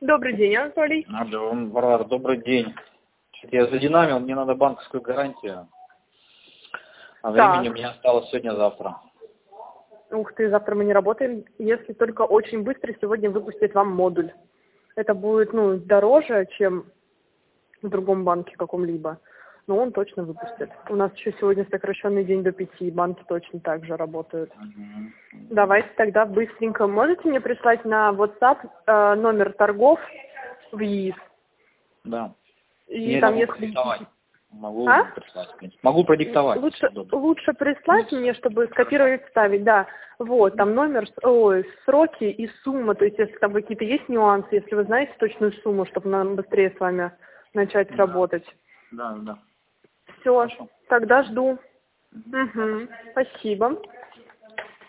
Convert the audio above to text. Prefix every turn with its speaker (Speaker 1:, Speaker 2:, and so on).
Speaker 1: Добрый день, Анатолий.
Speaker 2: Алло, Варвара, добрый день. Я задинамил, мне надо банковскую гарантию. А времени у меня осталось сегодня-завтра.
Speaker 1: Ух ты, завтра мы не работаем. Если только очень быстро сегодня выпустит вам модуль. Это будет, дороже, чем в другом банке каком-либо. Но он точно выпустит. У нас еще сегодня сокращенный день до 5, банки точно так же работают. Давайте тогда быстренько. Можете мне прислать на WhatsApp номер торгов в ЕИС?
Speaker 2: Да.
Speaker 1: И
Speaker 2: я
Speaker 1: там,
Speaker 2: могу продиктовать. Могу прислать, в принципе. Могу продиктовать.
Speaker 1: Лучше прислать мне, чтобы скопировать, вставить, да. Вот, там номер, сроки и сумма. То есть, если там какие-то есть нюансы, если вы знаете точную сумму, чтобы нам быстрее с вами начать работать.
Speaker 2: Да.
Speaker 1: Все, тогда жду. Спасибо.